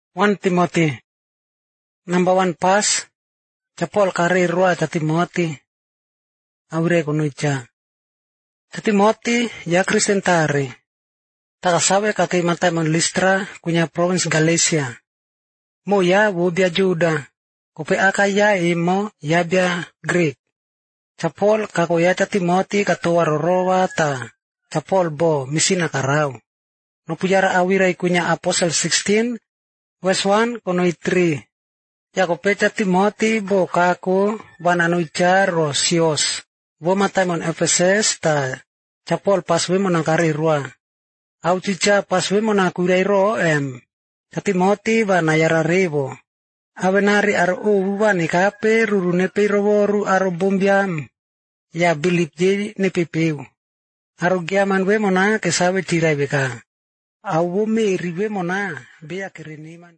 1 Timothy number 1 pas Japol kari rua ta Timothy awire kunuja ta Timothy ya Kristen tari takasawe kaki matai mon Listra kunya province Galatia mo ya wubia Juda kupe aka ya imo ya bia Greek Japol kako ya ta Timothy katoa rorowa ta Japol bo misina karau no pujara awira ikunya Apostle 16 verse 1 kono 3 ya kopecha Timothy bo kako wananuja rosios bo matai mon Ephesus ta Japol paswe monangkari rua au cica paswe monakurai ro ta Timothy wanayara rebo awenari aro uwani kape rurune roworu aro bombiam ya bilip je ne pepeu aro giaman we mona kesawe tirai beka au me riwe mona bea kereniman